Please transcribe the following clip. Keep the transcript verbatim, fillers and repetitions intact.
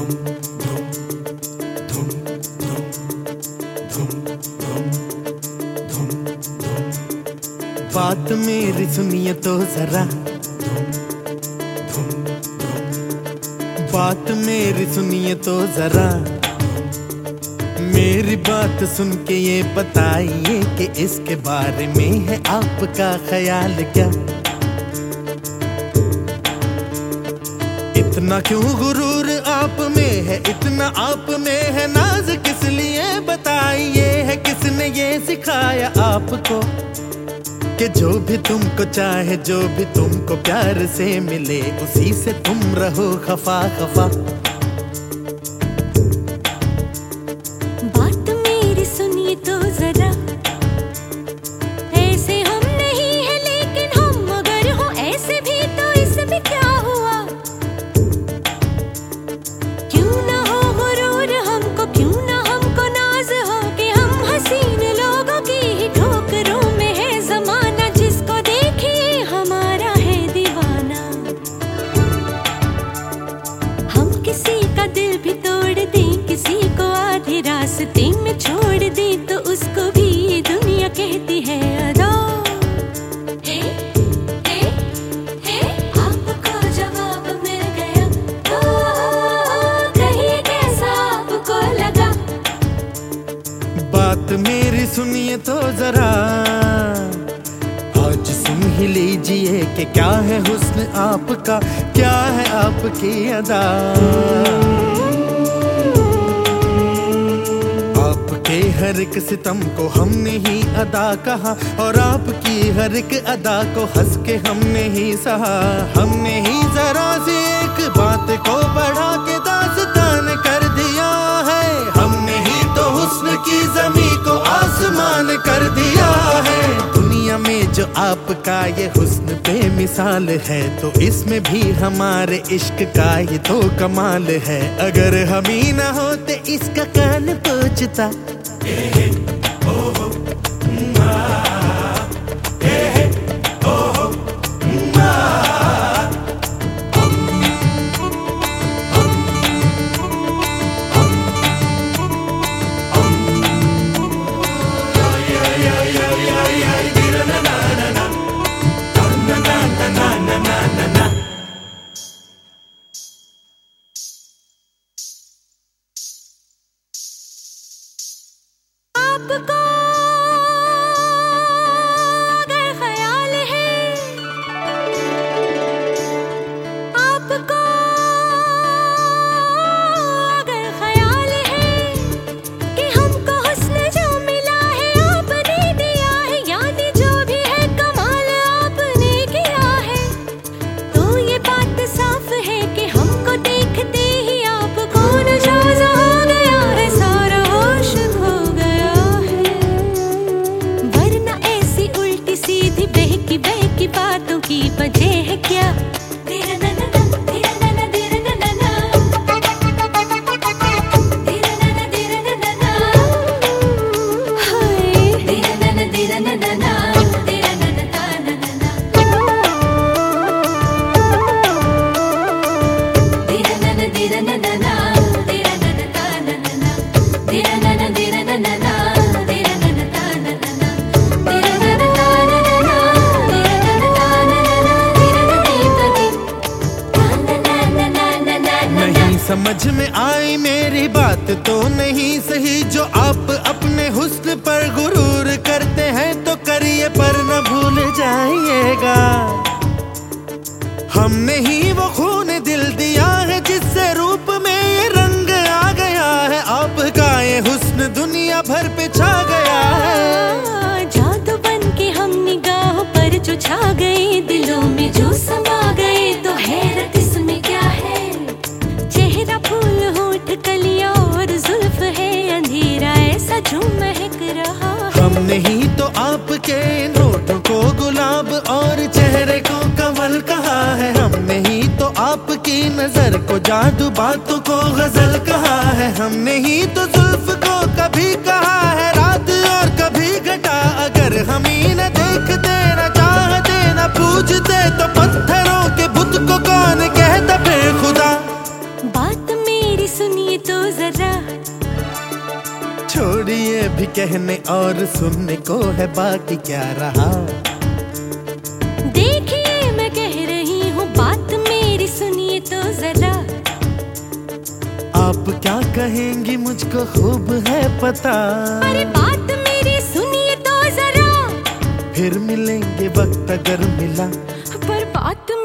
बात मेरी सुनिए तो जरा, बात मेरी सुनिए तो जरा, मेरी बात सुन के ये बताइए कि इसके बारे में है आपका ख्याल क्या। इतना क्यों गुरूर आप में है, इतना आप में है नाज किस लिए बताइए, है किसने ये सिखाया आपको कि जो भी तुमको चाहे, जो भी तुमको प्यार से मिले, उसी से तुम रहो खफा खफा। बात मेरी सुनिए तो जरा, ऐसे हम नहीं है लेकिन हम अगर हो ऐसे भी तो इसमें क्या हुआ। क्यों ना हो गुरूर हमको, क्यों ना हमको नाज हो कि हम हसीन लोगों की ही ठोकरों में है जमाना, जिसको देखिए हमारा है दीवाना। हम किसी का दिल भी तोड़ दें, किसी को आधे रास्ते में छोड़ दें, तो उसको भी ये दुनिया कहती है अदा। हे, हे, हे, आपको जवाब मिल गया तो कहिए कैसा आपको लगा। बात मेरी सुनिए तो जरा, आज सुन ही लीजिए कि क्या है हुस्न आपका, क्या है आपकी अदा। आपके हर एक सितम को हमने ही अदा कहा, और आपकी हर एक अदा को हंस के हमने ही सहा। हमने ही जरा सी एक बात को बढ़ा के दास्तान कर दिया है, हमने ही तो हुस्न की ज़मीं को आसमान कर दिया है। दुनिया में जो आपका ये हुस्न बेमिसाल है, तो इसमें भी हमारे इश्क का ये तो कमाल है। अगर हम ही ना होते इसका कान पूछता, आपको अगर ख्याल है, आपको अगर ख्याल है कि हमको हुस्न जो मिला है आपने दिया है, यानी जो भी है कमाल आपने किया है, तो ये बात साफ है कि हमको देखते ही आपको नशा हो गया है, सारा होश खो गया है। वरना ऐसी उल्टी सीधी बहकी बहकी बातों की वजह है क्या। समझ में आई मेरी बात तो नहीं सही, जो आप अपने हुस्न पर गुरूर करते हैं तो करिए पर न भूल जाइएगा। हमने ही वो खून दिल दिया है जिससे रूप में ये रंग आ गया है, आपका ये हुस्न दुनिया भर पे छा गया है। जादू बन के हम निगाहों पर जो छा गए, दिलों में जो समा गए, तो हैरत इसमें क्या है। चेहरा फूल होठ कलियां और जुल्फ है अंधेरा ऐसा जो महक रहा है। हमने ही तो आपके होठों को गुलाब और चेहरे को कमल कहा है, हमने ही तो आपकी नजर को जादू, बातों को गजल कहा है। हमने ही तो जुल्फ को कभी कहा है रात और कभी घटा, अगर हम ही न देखते न चाहते न पूछते, तो पत्थरों के बुत को कौन कहता फिर खुदा। बात में मेरी सुनिए तो जरा। छोड़िए भी कहने और सुनने को है बाकी क्या रहा। देखिए मैं कह रही हूँ बात मेरी सुनिए तो जरा। आप क्या कहेंगी मुझको खूब है पता। अरे बात मेरी सुनिए तो जरा। फिर मिलेंगे वक्त अगर मिला, पर बात